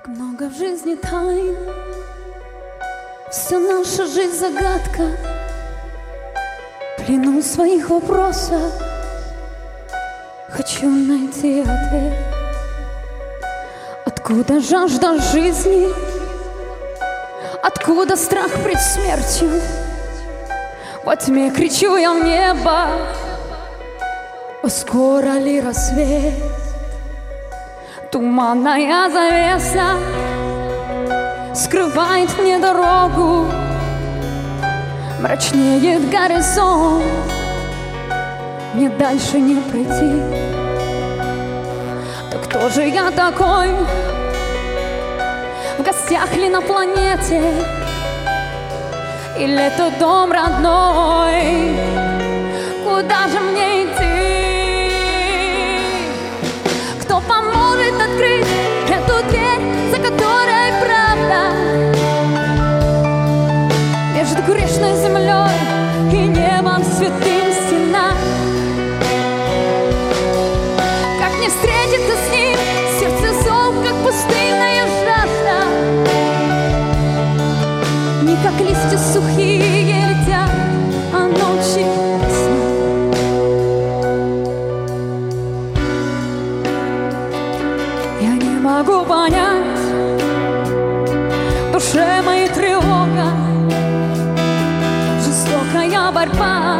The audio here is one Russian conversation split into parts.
Как много в жизни тайн, вся наша жизнь загадка. В плену своих вопросов хочу найти ответ. Откуда жажда жизни? Откуда страх пред смертью? Во тьме кричу я в небо: о, скоро ли рассвет? Туманная завеса скрывает мне дорогу, мрачнеет горизонт, мне дальше не пройти. Так кто же я такой? В гостях ли на планете? Или это дом родной? Куда же мне идти? Кто поможет открыть эту дверь, за которой правда? Между грешной землей и небом святым стена. Как мне встретиться с ним? Сердце зов, как пустынная жажда. Не как листья сухие летят, а ночи весна. Я не могу понять, в душе моей тревога, жестокая борьба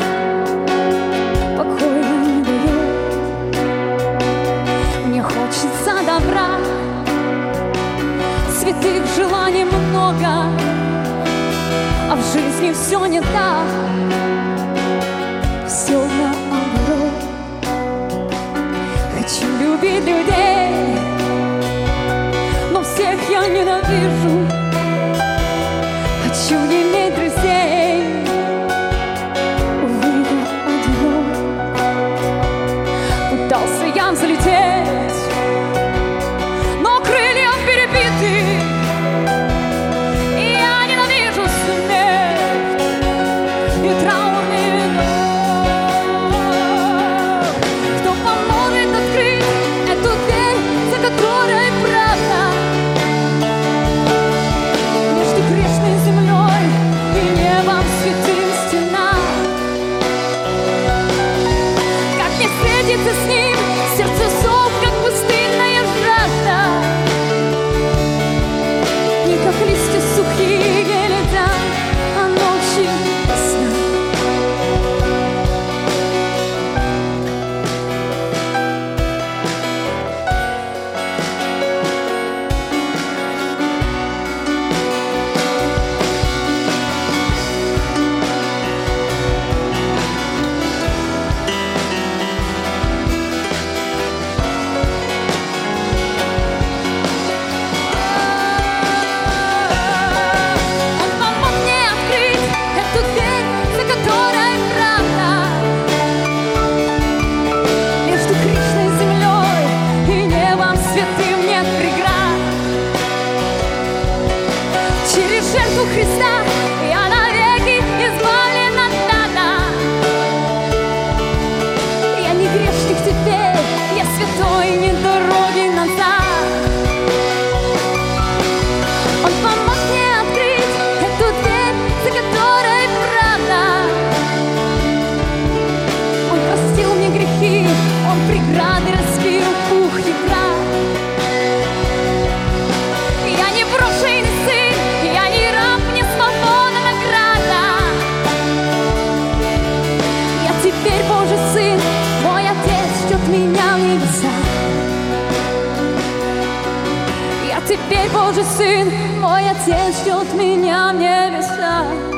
покоя не дает. Мне хочется добра, святых желаний много, а в жизни все не так, все наоборот. Хочу любить людей, но всех я ненавижу. Хочу иметь друзей, увы, я одинок. Пытался я взлететь, но крылья перебиты. С ним сердце зов, как пустынная жажда. Не как листья сухие летят, а ночи весна. Христа я навеки избавлен от ада. Я не грешник теперь, я святой, не дороги назад. Он помог мне открыть эту дверь, за которой правда. Он простил мне грехи, он преграды разбил, пух и прах. Я не брошенный сын, я не раб, мне свобода награда. Я теперь Божий сын, мой Отец ждет меня в небесах. Я теперь Божий сын, мой Отец ждет меня в небесах.